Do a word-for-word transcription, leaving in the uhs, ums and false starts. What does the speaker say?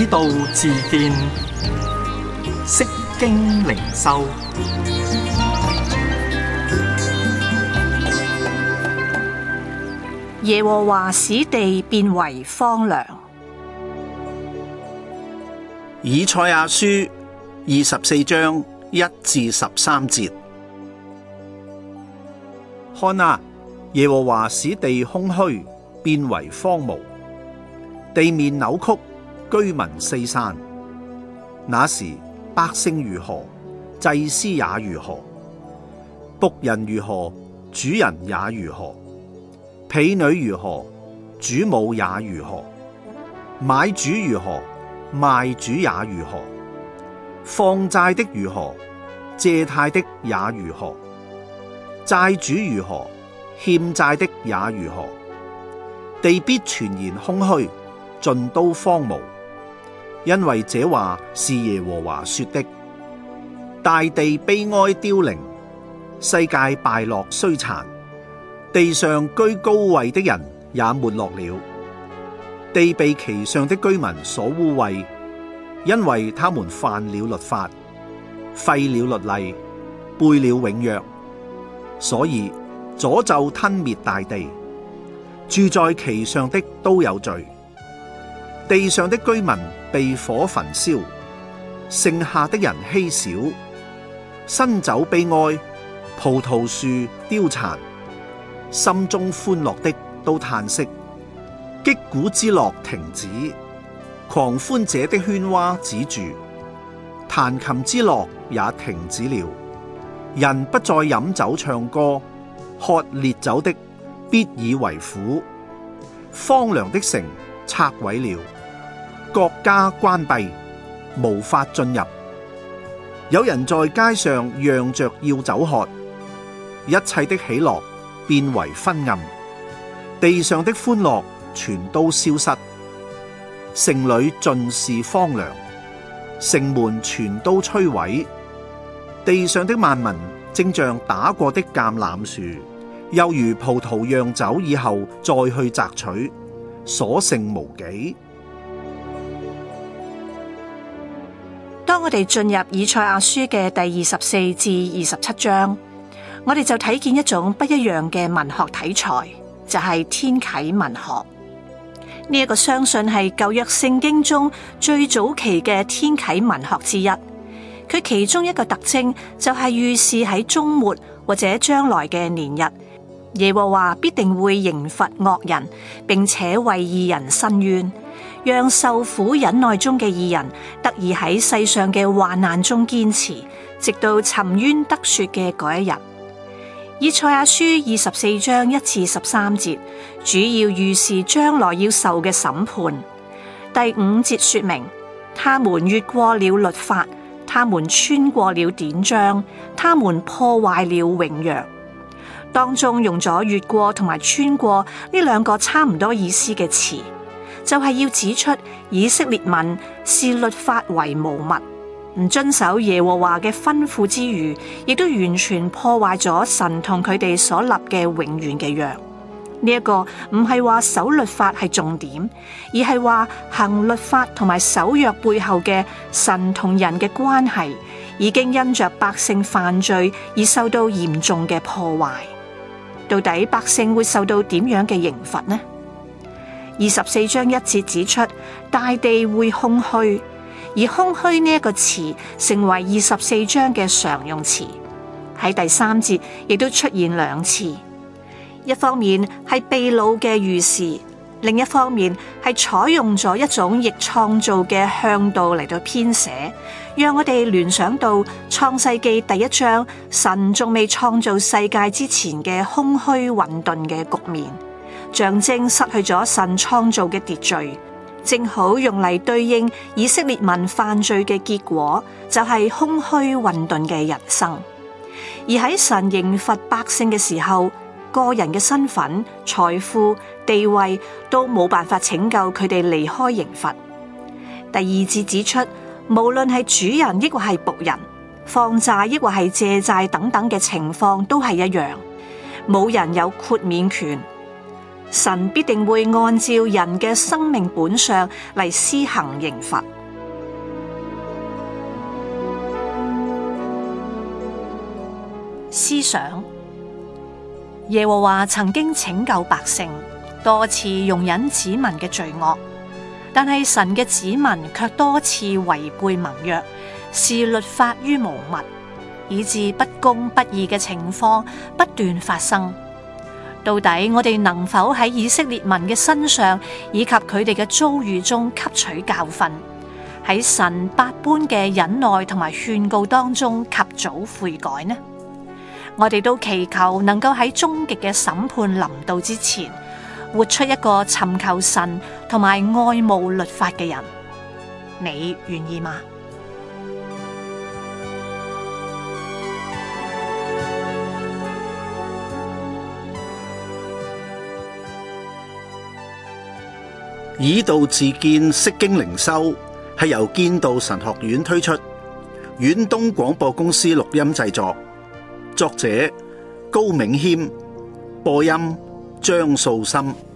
道自見，釋經靈修。 耶和華使地變為荒涼。 以賽亞書二十四章一至十三節。看啊，耶和華使地空虛，變為荒蕪，地面扭曲，居民四散。那時百姓如何，祭司也如何；僕人如何，主人也如何；婢女如何，主母也如何；買主如何，賣主也如何；放債的如何，借貸的也如何；債主如何，欠債的也如何。地必全然空虛，盡都荒蕪，因為這話是耶和華說的。大地悲哀凋零，世界敗落衰殘，地上居高位的人也沒落了。地被其上的居民所污穢，因為他們犯了律法，廢了律例，背了永約，所以詛咒吞滅大地，住在其上的都有罪。地上的居民被火焚燒，剩下的人稀少。新酒悲哀，葡萄樹凋殘，心中歡樂的都嘆息。擊鼓之樂停止，狂歡者的喧嘩止住，彈琴之樂也停止了。人不再飲酒唱歌，喝烈酒的必以為苦。荒涼的城拆毀了，國家關閉，無法進入。有人在街上嚷着要酒喝，一切的喜樂變為昏暗，地上的歡樂全都消失。城裏盡是荒涼，城門全都摧毀。地上的萬民正像打過的橄欖樹，又如葡萄釀酒以後再去摘取，所剩無幾。 當我哋進入以賽亞書嘅第二十四至二十七章，我哋就睇見一種不一樣嘅文學題材，就係天啟文學。呢、這、一個相信係舊約聖經中最早期嘅天啟文學之一。佢其中一個特徵就係預示喺終末或者將來嘅年日，耶和華必定會刑罰惡人，並且為義人伸冤，讓受苦忍耐中嘅義人得以喺世上嘅患難中堅持，直到沉冤得雪嘅嗰一日。以賽亞書二十四章一至十三節主要預示將來要受嘅審判。第五節說明，他們越過了律法，他們穿過了典章，他們破壞了永約。當中用咗越過同埋穿過呢兩個差唔多意思嘅詞，就係要指出以色列民視律法為無物，唔遵守耶和華嘅吩咐之餘，亦都完全破壞咗神同佢哋所立嘅永遠嘅約。呢一個唔係話守律法係重點，而係話行律法同埋守約背後嘅神同人嘅關係，已經因着百姓犯罪而受到嚴重嘅破壞。到底百姓會受到點樣嘅刑罰呢？二十四章一節指出，大地會空虛，而空虛呢一個詞成為二十四章嘅常用詞，喺第三節亦都出現兩次。一方面係被擄嘅預示，另一方面係採用咗一種逆創造嘅向度嚟到編寫，讓我哋聯想到創世紀第一章神仲未創造世界之前嘅空虛混沌嘅局面，象徵失去咗神創造嘅秩序，正好用嚟對應以色列民犯罪嘅結果，就係空虛混沌嘅人生。而喺神刑罰百姓嘅時候，個人嘅身份、財富、地位都冇辦法拯救佢哋離開刑罰。第二節指出，無論係主人抑或係僕人，放債抑或係借債等等嘅情況都係一樣，冇人有豁免權。神必定會按照人嘅生命本相嚟施行刑罰。 思想。耶和華曾經拯救百姓，多次容忍子民嘅罪惡，但係神嘅子民卻多次違背盟約，視律法於無物，以致不公不義嘅情況不斷發生。到底我哋能否喺以色列民嘅身上以及佢哋嘅遭遇中吸取教訓，喺神百般嘅忍耐同埋勸告當中及早悔改呢？我哋都祈求能夠喺終極嘅審判臨到之前，活出一個尋求神同埋愛慕律法嘅人。你願意嗎？ 以道自薦，釋經靈修係由建道神學院推出，遠東廣播公司錄音製作。作者高銘謙，播音張素心。